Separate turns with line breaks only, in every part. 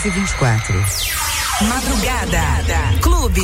224.
Madrugada Clube.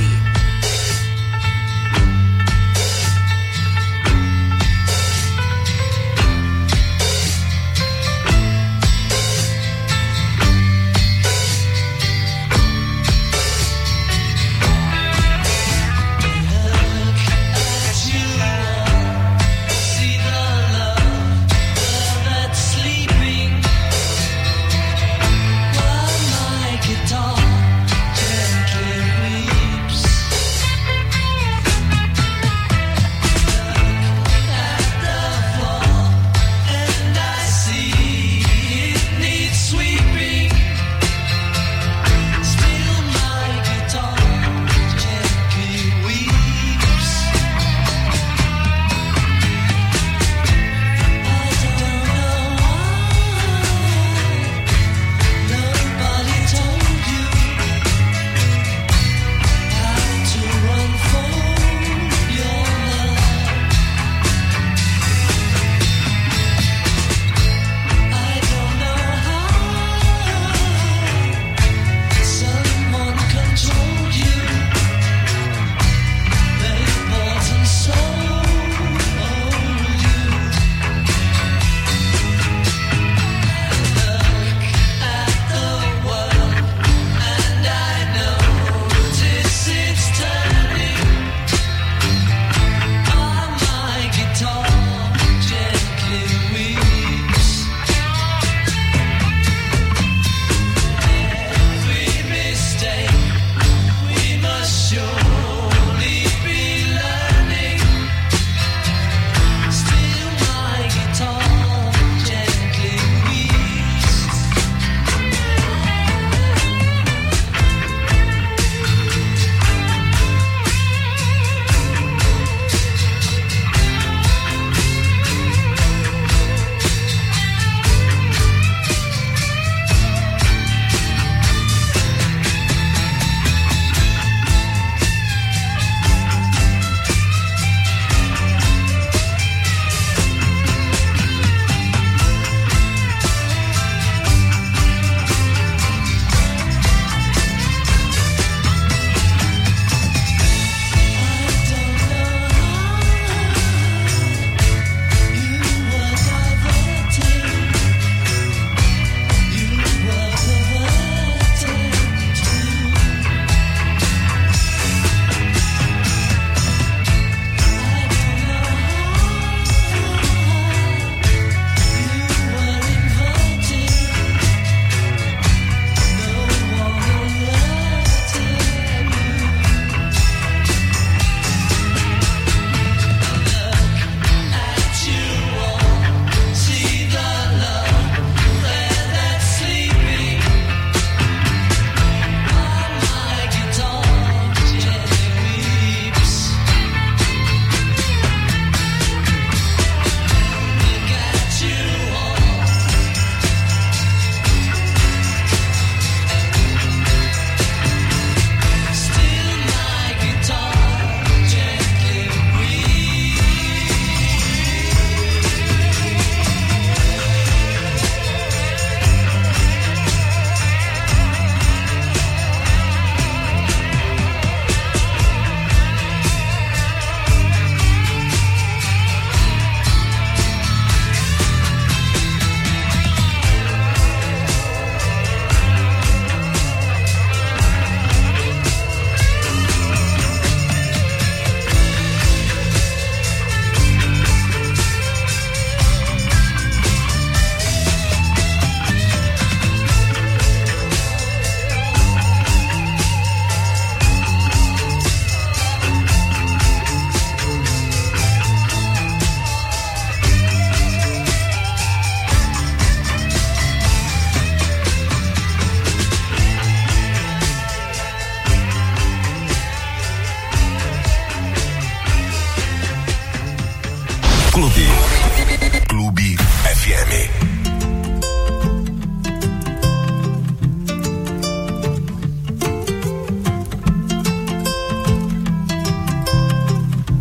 Clube FM.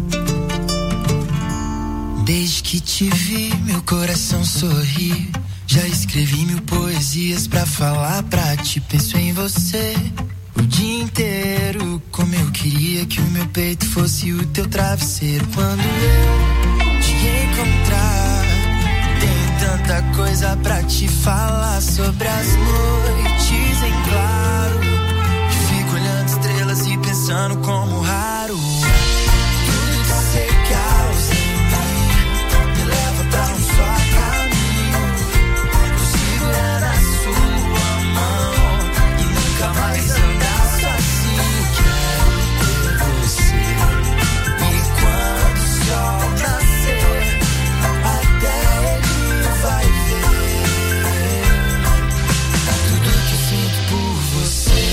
Desde que te vi, meu coração sorri.
Já escrevi 1000 poesias pra falar pra ti. Penso em você o dia inteiro. Como eu queria que o meu peito fosse o teu travesseiro. Quando eu te encontrar, tem tanta coisa pra te falar. Sobre as noites em claro, que fico olhando estrelas e pensando como raro. Tudo que você causa em mim me leva pra um só caminho. Vou segurar na sua mão e nunca mais andar sozinho. Quero ter você. E quando o sol nascer, até ele vai ver tudo que eu sinto por você.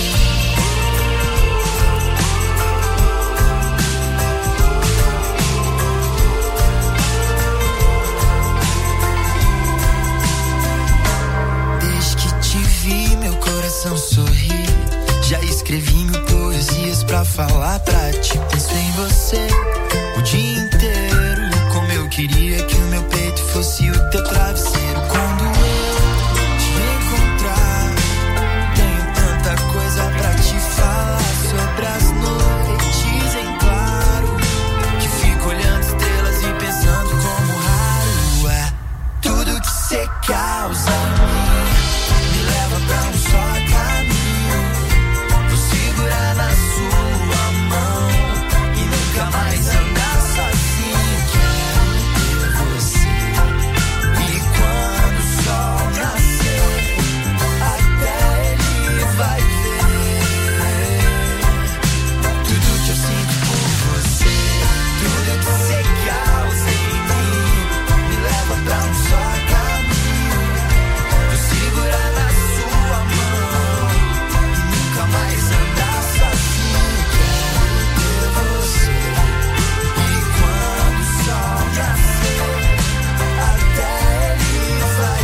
Desde que te vi, meu coração sorri. Já escrevi 1000 poesias pra falar pra ti. Penso em você o dia inteiro. Como eu queria que o meu peito fosse o teu travesseiro. Quando eu te encontrar, tenho tanta coisa pra te falar. Sobre as noites em claro, que fico olhando estrelas e pensando como raro é. Tudo que cê causa em mim me leva pra um só caminho. Vou segurar na sua mão e nunca mais andar sozinho. Quero ter você. E quando o sol nascer, até ele vai ver tudo que eu sinto por você. Tudo que você causa em mim me leva pra um só caminho. Vou segurar na sua mão e nunca mais andar sozinho. Quero ter você. E quando o sol nascer, até ele vai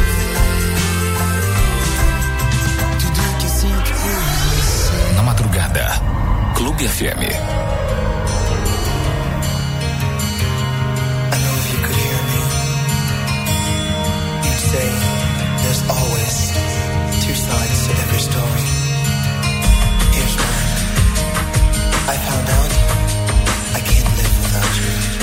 ver tudo que eu sinto por você.
Na madrugada, Clube FM.
I know if you could hear me, you'd say there's always two sides to every story. Here's mine. I found out I can't live without you.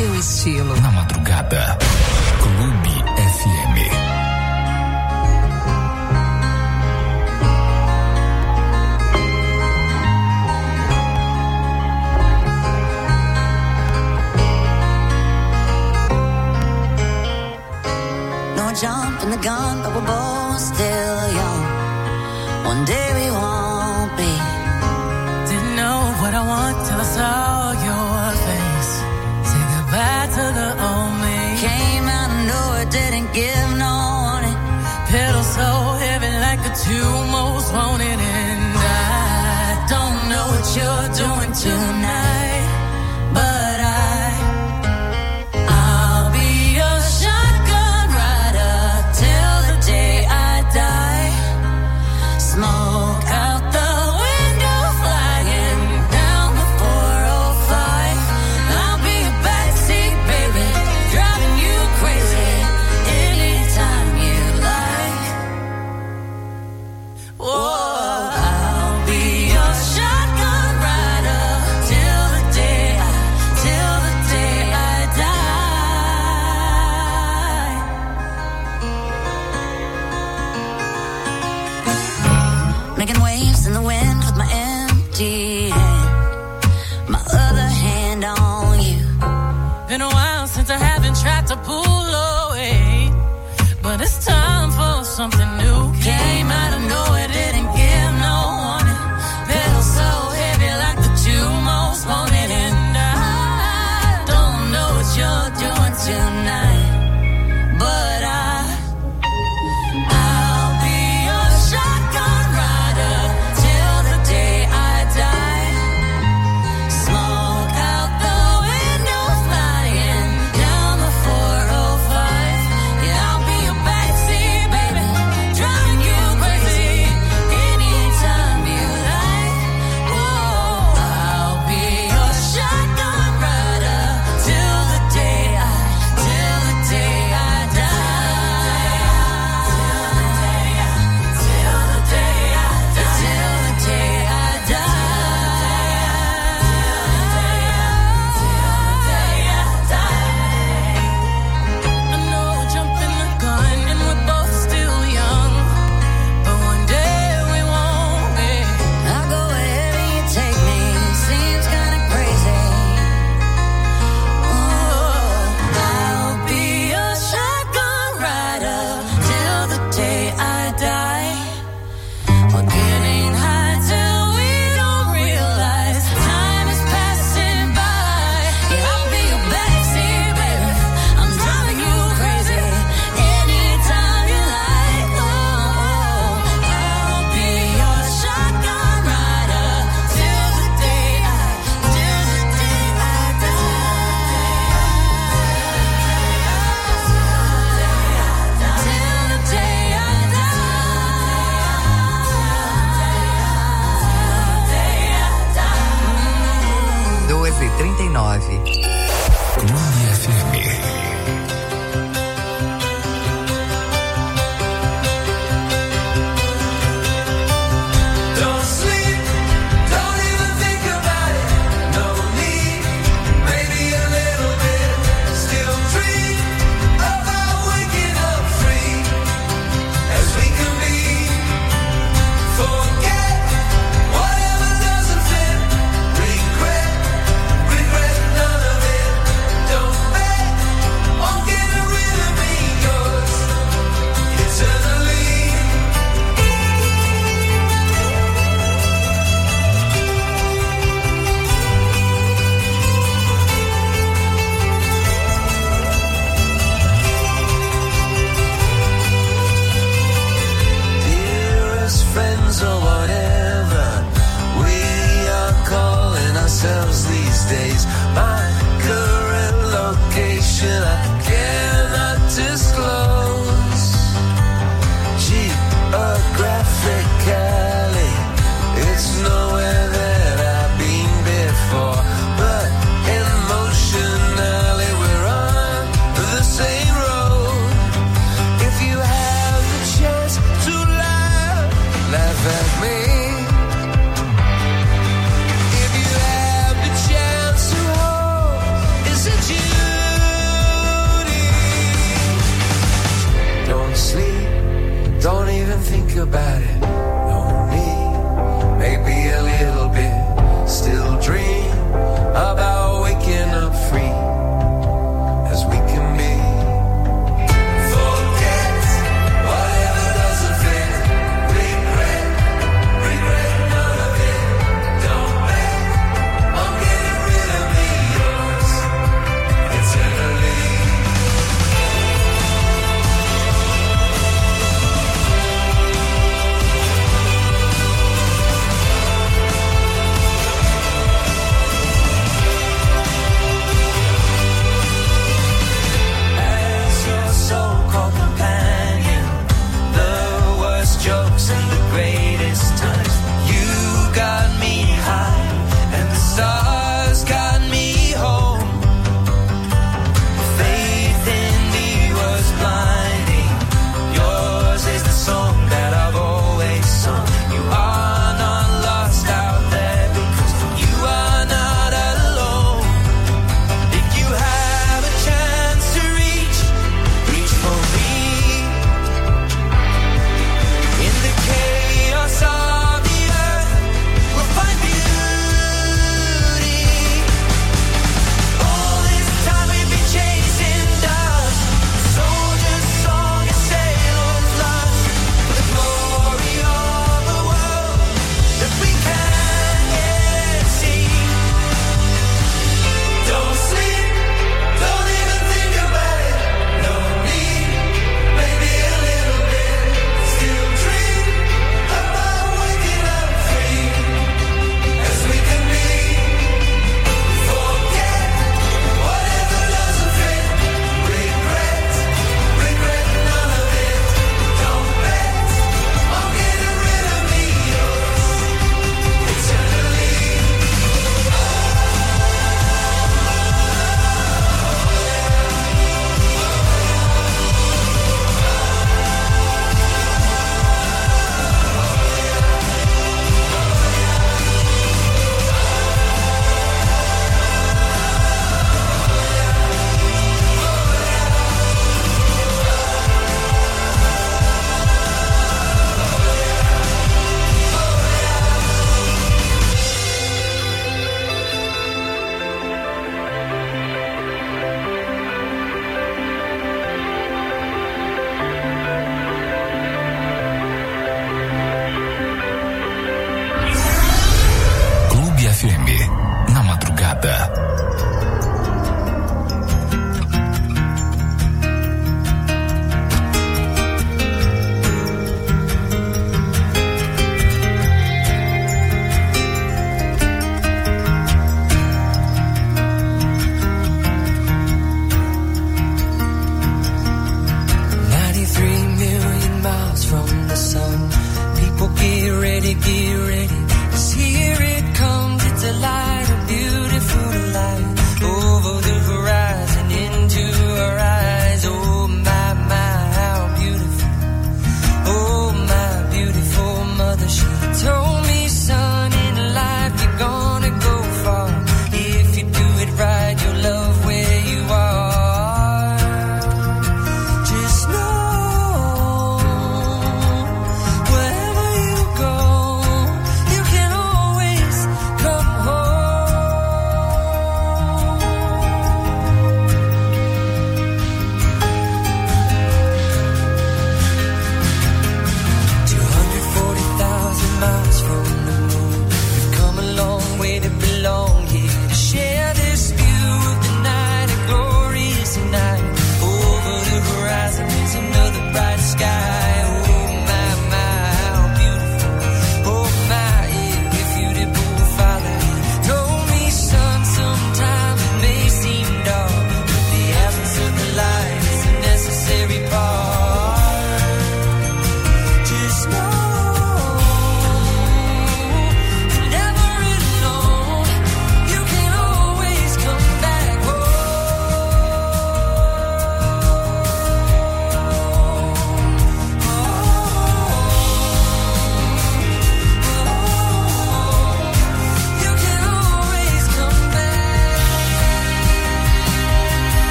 seu estilo.
Na madrugada, Clube FM.
Jump in the gun, but we're both still young. One day we won't be.
Didn't know what I want till I saw your face. Say goodbye to the old me.
Came out of nowhere, didn't give no warning.
Pedal so heavy like the two most wanted. And I don't know what you're doing tonight, but I'll be your shotgun rider till the day I die. Smoke out the window, flying down the 405. I'll be a backseat baby, driving you crazy anytime you like. Whoa, I'll be your shotgun rider till the day I die.
Making waves in the wind with my empty hand, my other hand on you.
Been a while since I haven't tried to pull away, but it's time for something new. Came out of nowhere, didn't give no warning. Pedal so heavy like the two most wanted. And I don't know what you're doing tonight, but I'll be your shotgun rider till the day I die. Smoke out the window, flying down the 405. Yeah, I'll be your backseat baby, driving you crazy anytime you like. Whoa, I'll be your shotgun rider till the day I
Is it you?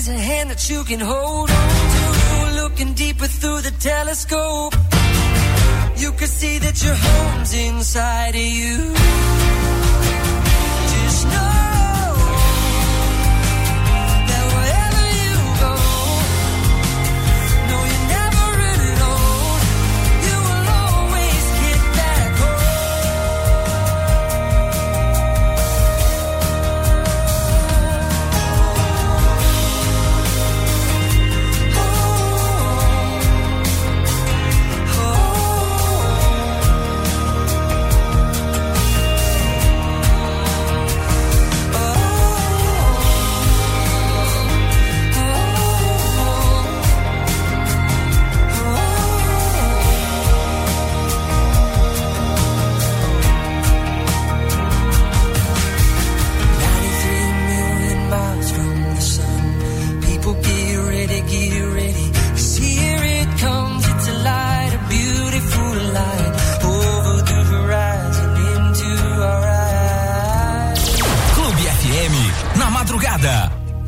is a hand that you can hold on to. Looking deeper through the telescope, you can see that your home's inside of you. Just know that wherever you go, no, you're never really alone. You will always get back
madrugada.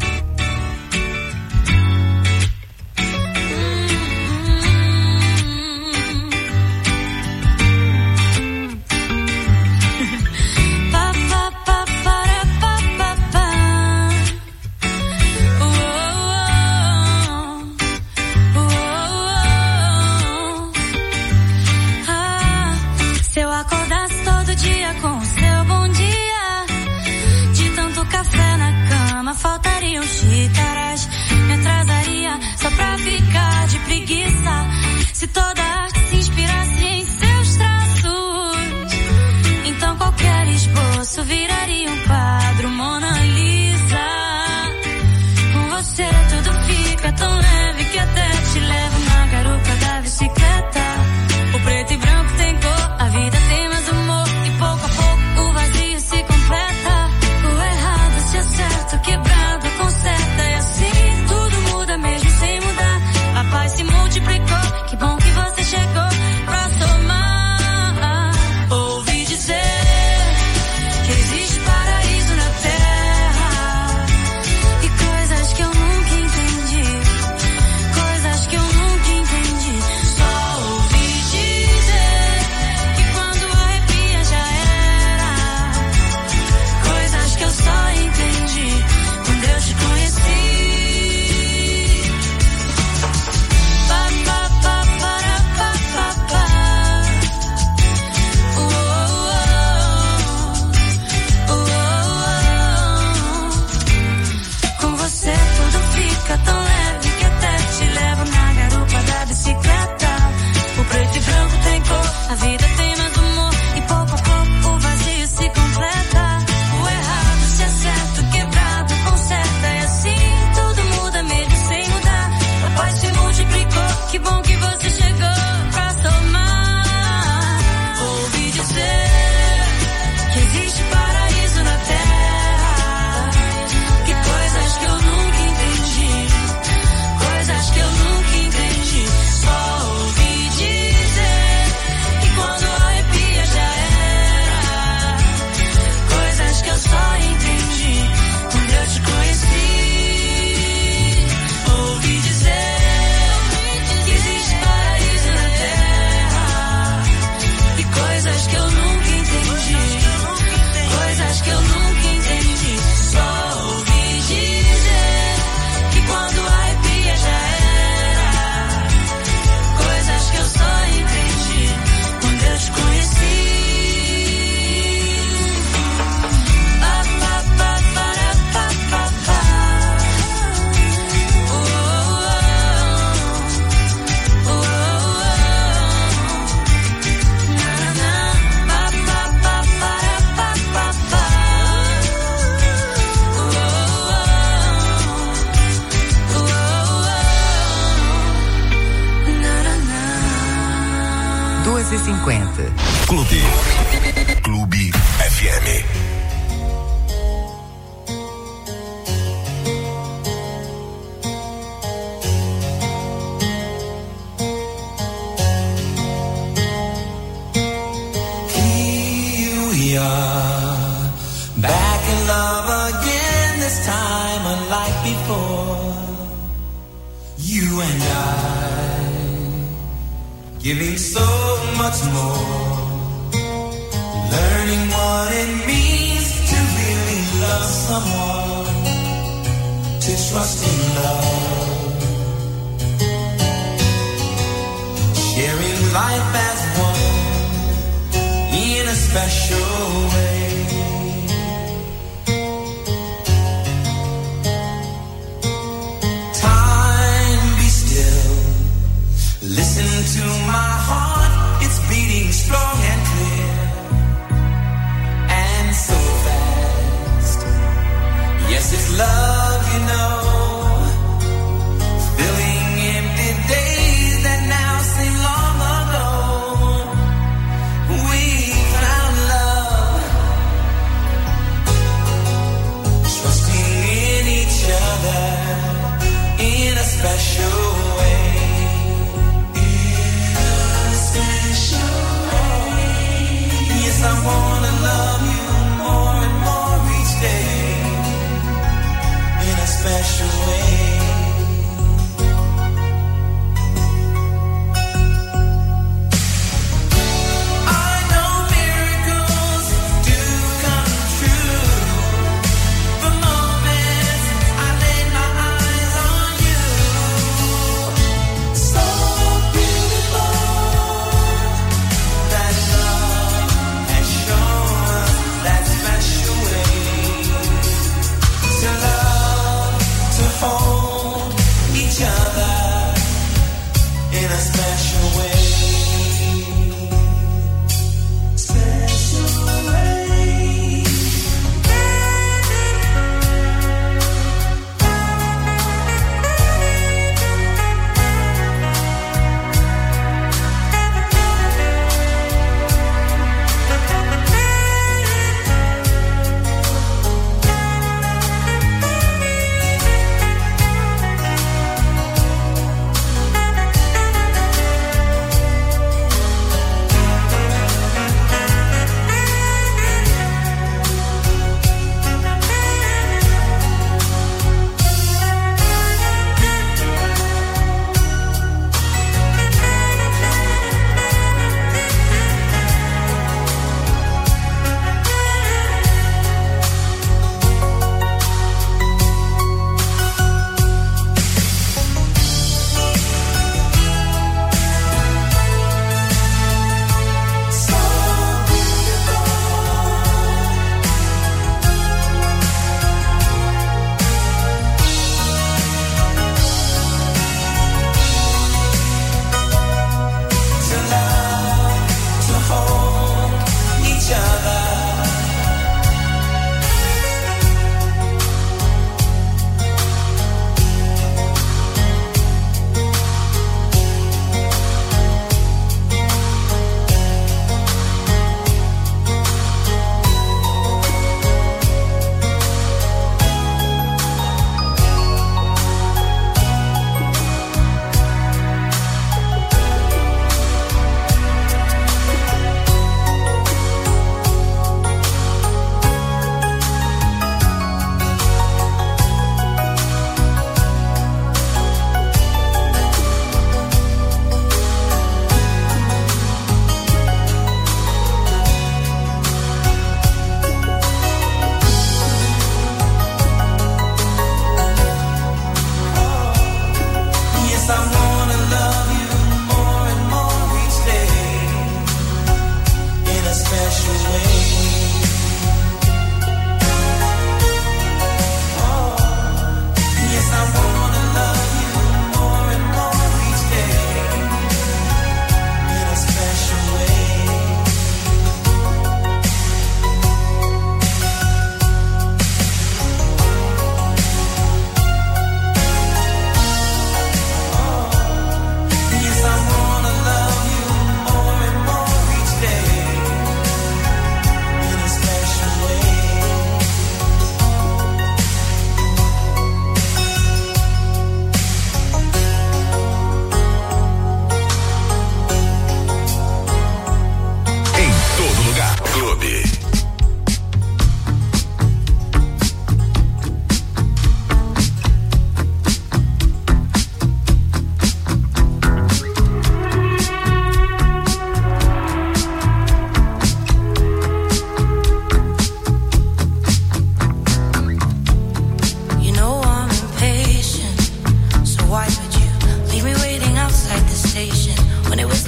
Se eu acordasse todo dia com o seu bom dia, de tanto café na cama faltariam xícaras, me atrasaria só pra ficar de preguiça. Se toda arte se inspirasse em seus traços, então qualquer esboço viraria um quadro Mona Lisa. Com você tudo fica tão leve que até te levo na garupa da bicicleta. O preto e branco tem cor, a vida tem mais humor, e pouco a pouco o vazio se completa. O errado se acerta, o quebrado conserta, e assim tudo muda mesmo sem mudar. A paz se multiplicou, que bom que você chegou pra somar. Ouvi dizer que existe paraíso na terra, e coisas que eu nunca entendi, coisas que eu nunca entendi. Só ouvi dizer que quando arrepia já era, coisas que eu só entendi quando eu te conheci. Pa, pa, pa, para, pa, pa, pa. Oh, oh, oh. Com você tudo fica tão leve que até te levo na garupa da bicicleta. O preto e branco tem cor, a vida tem mais humor, e pouco a pouco o vazio se completa. O errado se acerta, o quebrado conserta, e assim tudo muda mesmo sem mudar. A paz se multiplicou, que bom que você chegou pra somar. Ouvi dizer que existe paraíso na terra, que coisas que eu nunca entendi, coisas que eu nunca entendi. Só ouvi dizer que quando arrepia já era, coisas que eu só entendi quando eu te conheci. Ouvi dizer que existe paraíso na terra, e coisas que eu nunca entendi, coisas que eu nunca entendi. Só ouvi dizer que quando arrepia já era, coisas que eu só entendi quando eu te conheci. Pa, pa, pa, para, pa, pa, pa. Oh, oh, oh, oh. Na, na, na. Pa, pa, pa, para, pa, pa, pa. Oh, oh, oh, oh, oh. Na, na, na.
2h50.
Clube FM.
Here we are, back in love again, this time unlike before. giving so much more, learning what it means to really love someone, to trust in love, sharing life as one in a special way. Time, be still, listen to my heart, it's beating strong and clear, and so fast. Yes, it's love, you know, filling empty days that now seem long ago. We found love, trusting in each other in a special way. Yes, I wanna love you more and more each day in a special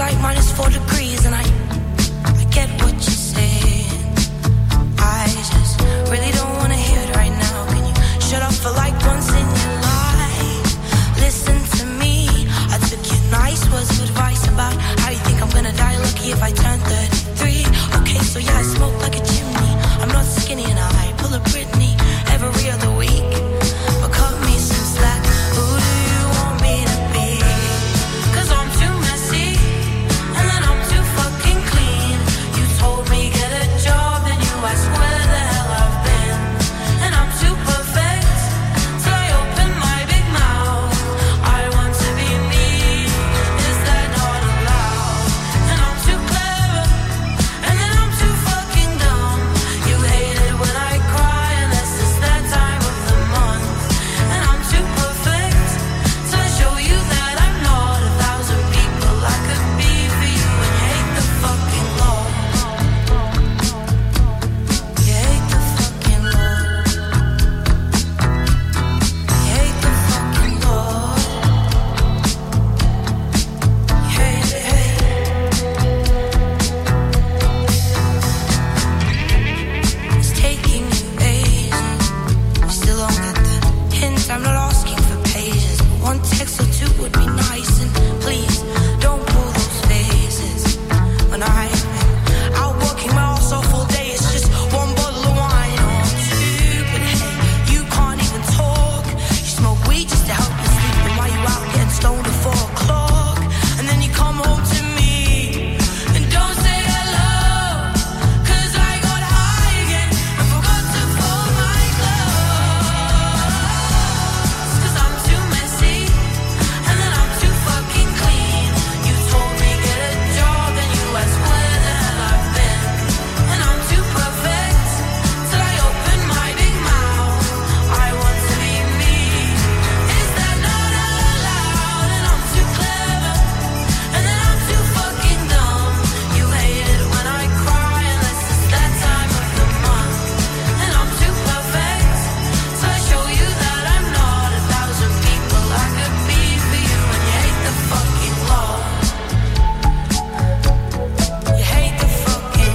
like -4 degrees, and I get what you're saying. I just really don't wanna hear it right now. Can you shut up for like once in your life? Listen to me. I took your nice words of advice about how you think I'm gonna die lucky if I turn 33. Okay, so yeah, I smoke like a chimney. I'm not skinny and I pull a Britney every other week. But cut me some slack. Who do you want me to be? 'Cause I'm too messy and then I'm too fucking clean. You told me get a job and you asked where the hell I've been. And I'm too perfect till I open my big mouth. I want to be me. Is that not allowed? And I'm too clever and then I'm too fucking dumb. You hate it when I cry unless it's that time of the month. And I'm too perfect till I show you that I'm not 1,000 people I could be for you. And you hate the fucking law. You hate the fucking law. You hate the fucking law. You hate it, hate it. It's taking you ages. You still don't get the hint. I'm not asking for pages. One text or two would be nice. And please don't pull those faces. When I've been out working my ass off all day, it's just one bottle of wine or two. But hey, you can't even talk. You smoke weed just to help you sleep. And while you out getting stoned at 4 o'clock, and then you come home to me and don't say hello. 'Cause I got high again and forgot to fold my clothes. 'Cause I'm too messy and then I'm too fucking clean. You told me get a job and you asked where the hell I've been. And I'm too perfect till I open my big mouth. I want to be me. Is that not allowed? And I'm too clever and then I'm too fucking dumb. You hate it when I cry unless it's that time of the month. And I'm too perfect till I show you that I'm not 1,000 people I could be for you. And you hate the fucking law. You hate the fucking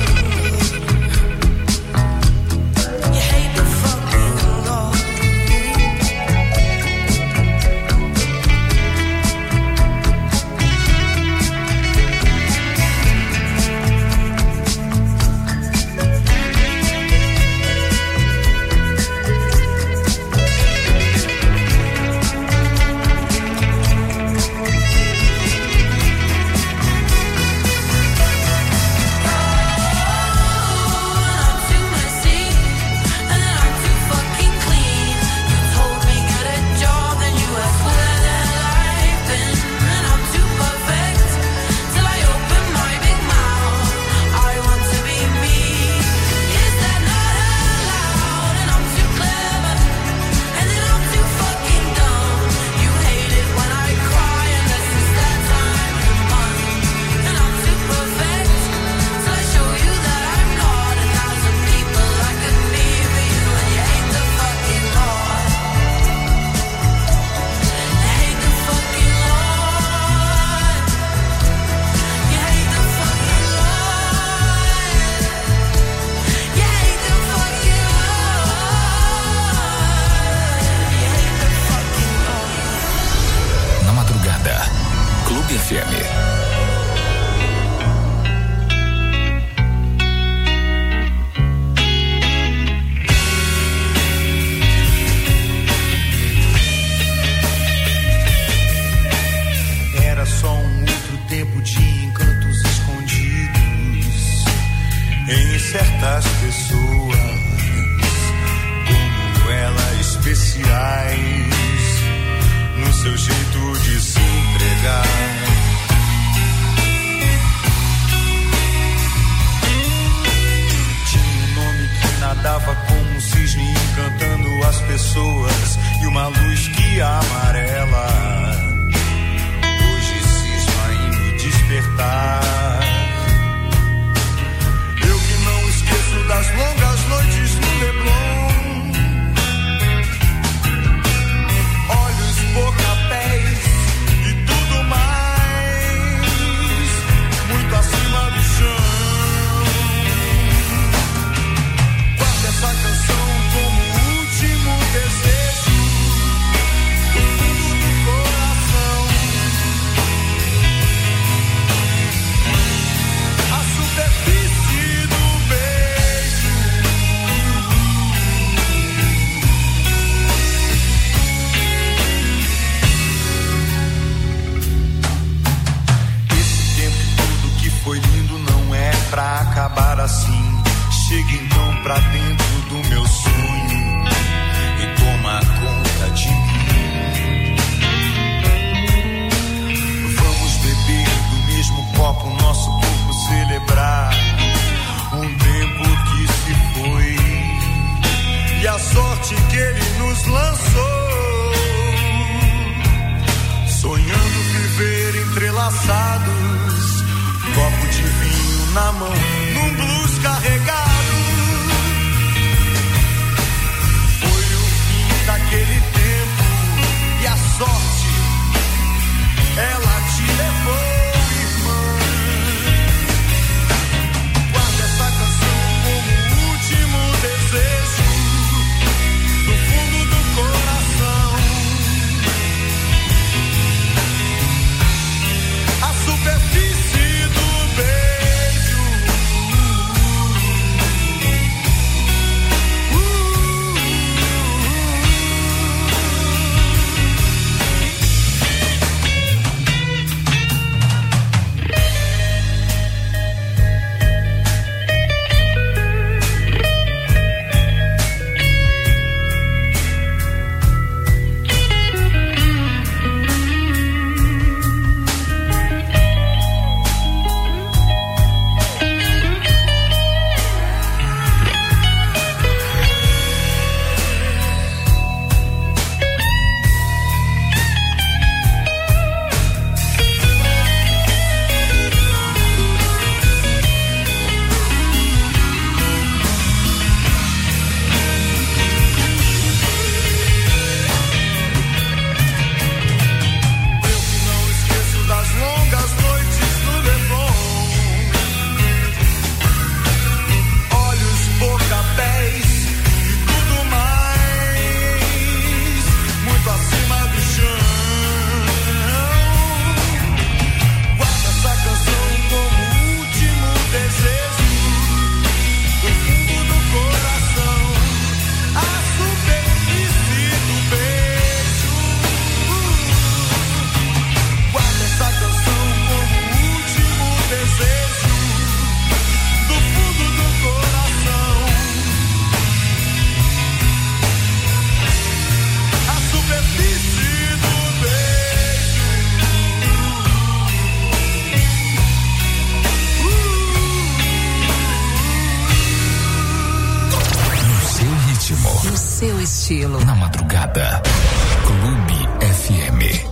You hate the fucking law. I'm too messy and then I'm too fucking clean. You told me get a job and you asked where the hell I've been. And I'm too perfect till I open my big mouth. I want to be me. Is that not allowed? And I'm too clever and then I'm too fucking dumb. You hate it when I cry unless it's that time of the month. And I'm too perfect till I show you that I'm not 1,000 people I could be for you. And you hate the fucking law. You hate the fucking law. You hate the fucking law. You hate the fucking law. You hate the fucking law.
Na madrugada, Clube FM.
Era só outro tempo de encantos escondidos em certas pessoas, como ela especiais, no seu jeito de se entregar. Tinha um nome que nadava como um cisne encantando as pessoas e uma luz que amarela hoje cisma em me despertar. Eu que não esqueço das longas noites no Leblon, olhos, boca, pés e tudo mais. Chega então pra dentro do meu sonho e toma conta de mim. Vamos beber do mesmo copo, nosso corpo celebrar um tempo que se foi e a sorte que ele nos lançou. Sonhando viver entrelaçados, copo de vinho na mão, num blues carregado. Foi o fim daquele tempo e a sorte, ela te levou, irmã. Guarda essa canção como o último desejo do fundo do coração. A superfície do beijo.
Na madrugada, Clube FM.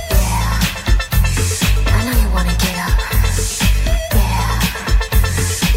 I know you wanna get up. Yeah.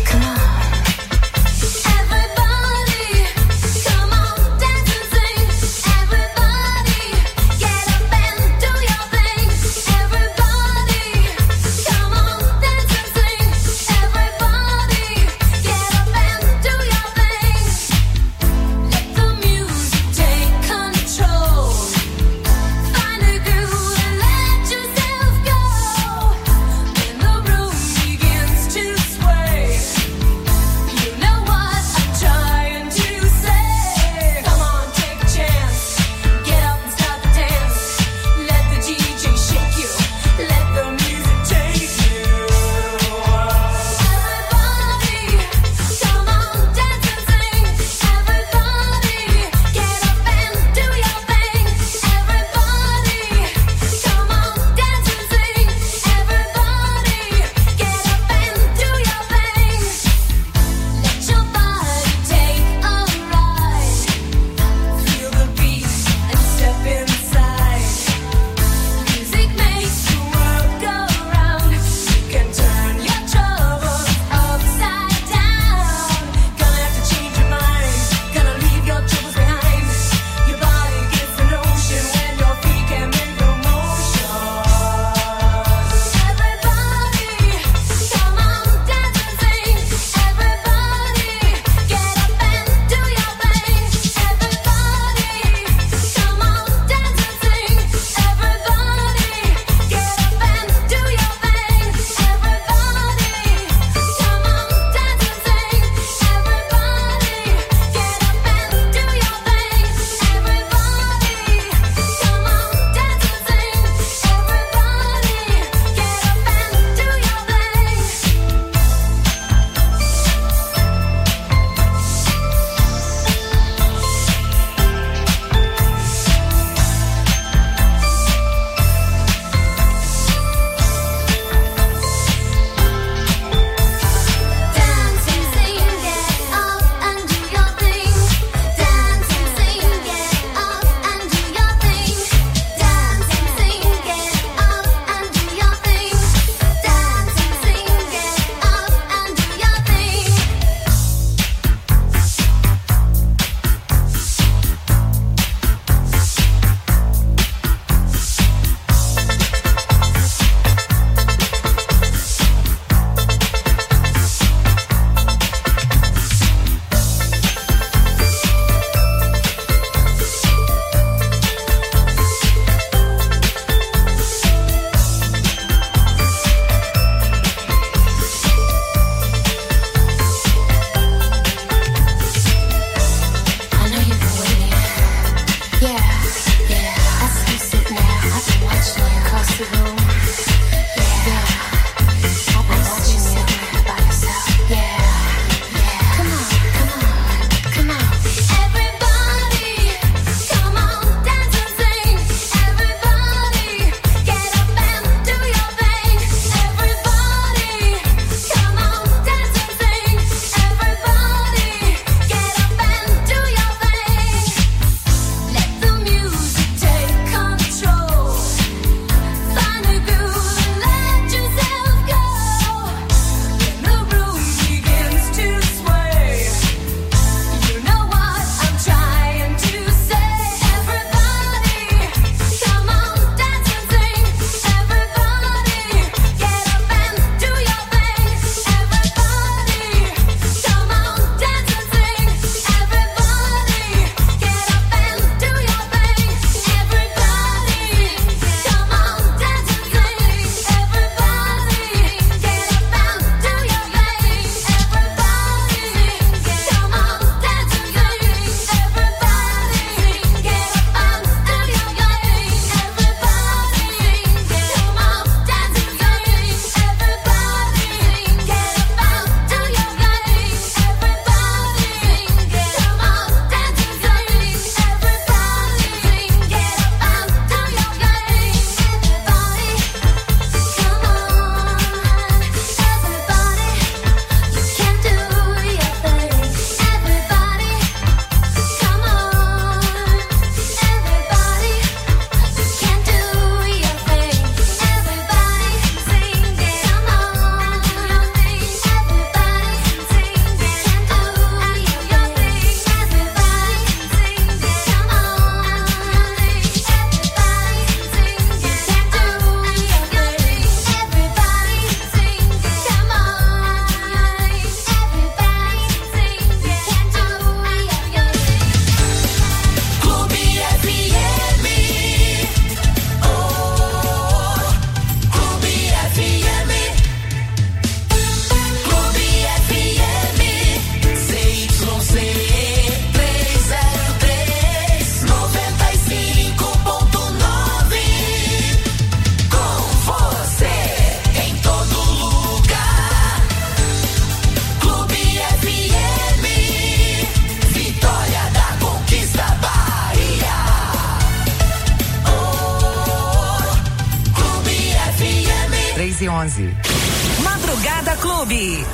11. Madrugada Clube.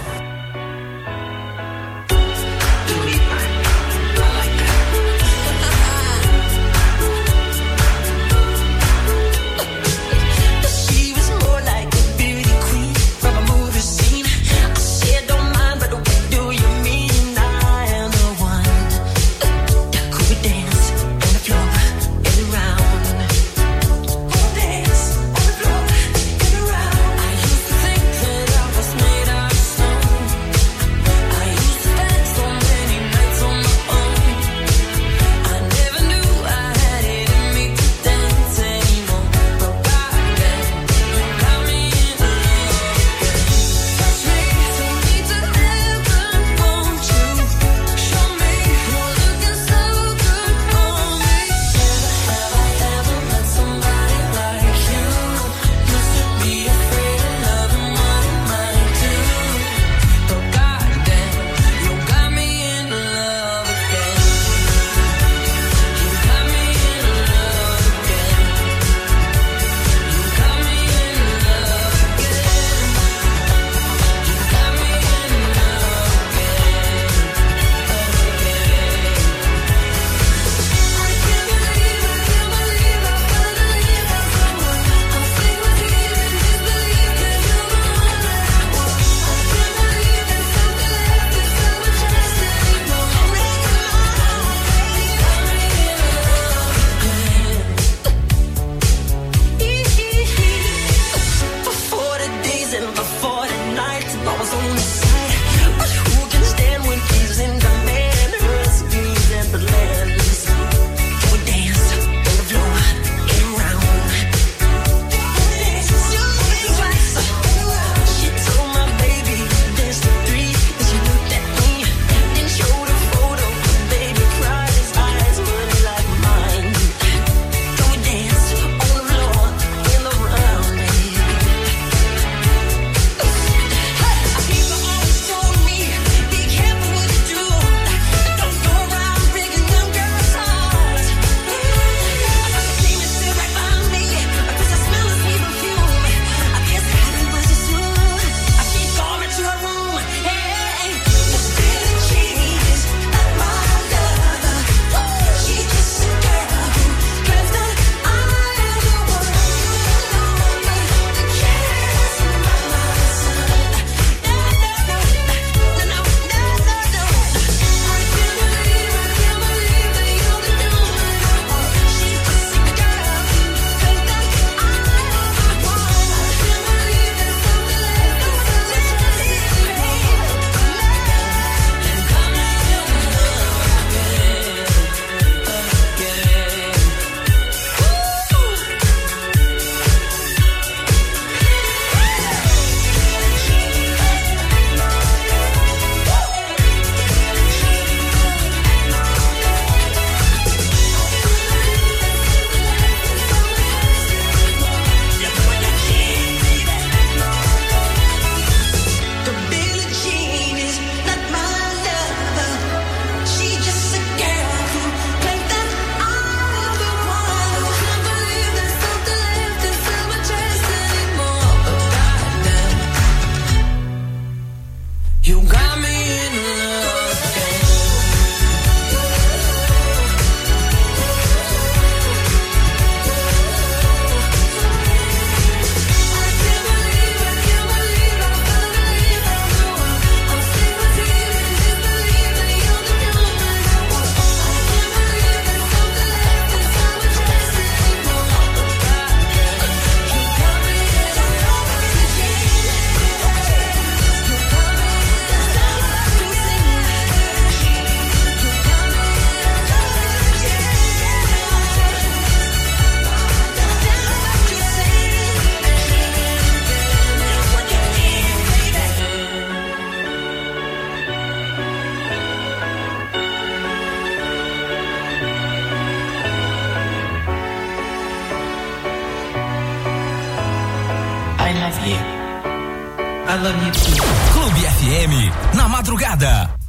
Clube FM, na madrugada.